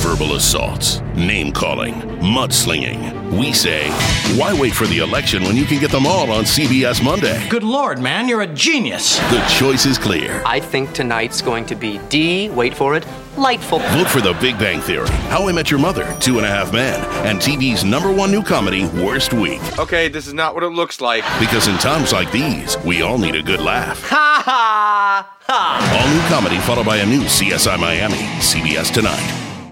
verbal assaults, name-calling, mudslinging. We say, why wait for the election when you can get them all on CBS Monday? Good Lord, man, you're a genius. The choice is clear. I think tonight's going to be wait for it, lightful. Vote for The Big Bang Theory, How I Met Your Mother, 2.5 Men, and TV's #1 new comedy, Worst Week. Okay, this is not what it looks like. Because in times like these, we all need a good laugh. Ha ha ha! All new comedy followed by a new CSI Miami, CBS tonight.